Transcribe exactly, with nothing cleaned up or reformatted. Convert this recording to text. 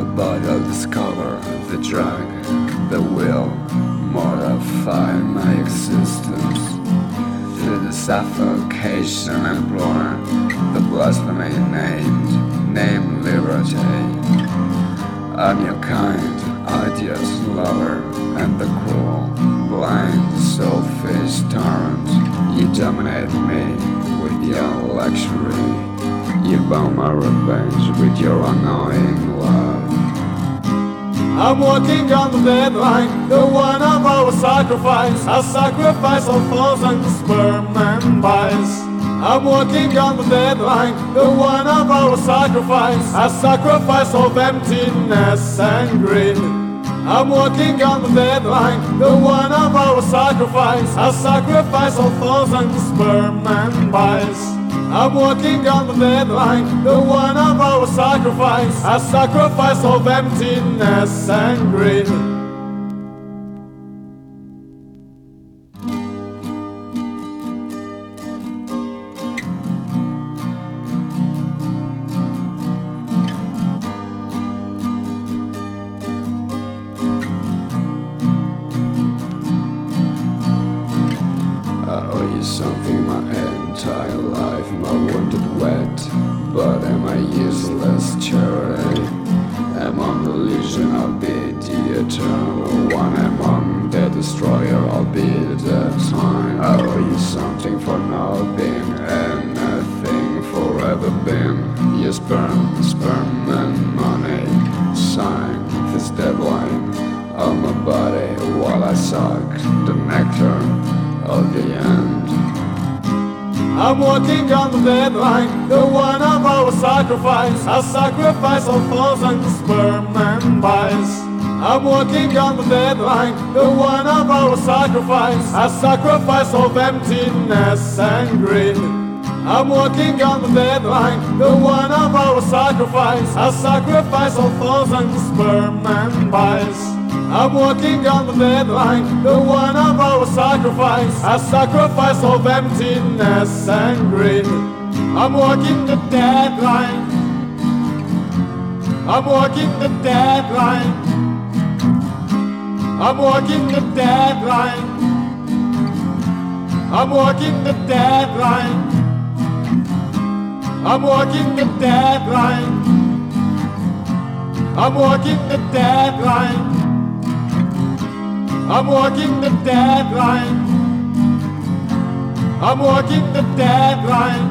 your body will discover the drug that will modify my existence. Through the suffocation I implore the blasphemy named, named liberty. I'm your kind, odious lover, and the cruel, blind, selfish tyrant. You dominate me with your luxury. You bow my revenge with your annoying love. I'm walking on the deadline, the one of our sacrifice, a sacrifice of thousand sperm and bites. I'm walking on the deadline, the one of our sacrifice, a sacrifice of emptiness and greed. I'm walking on the deadline, the one of our sacrifice, a sacrifice of thousand sperm and bites. I'm walking on the deadline, the one of our sacrifice, a sacrifice of emptiness and greed. I owe you something my entire life, my wounded wet, but am I useless charity? Am I the illusion, I'll be the eternal one. Among the destroyer, I'll be the time. I owe you something for not being anything forever been. You sperm, sperm and money, sign this deadline on my body while I suck the nectar of the end. I'm walking on the deadline, the one of our sacrifice, a sacrifice of thousand sperm and bites. I'm walking on the deadline, the one of our sacrifice, a sacrifice of emptiness and greed. I'm walking on the deadline, the one of our sacrifice, a sacrifice of thousand sperm and bites. I'm walking on the deadline, the one of our sacrifice, a sacrifice of emptiness and greed. I'm walking the deadline, I'm walking the deadline, I'm walking the deadline, I'm walking the deadline, I'm walking the deadline, I'm walking the deadline, I'm walking the deadline, I'm walking the deadline.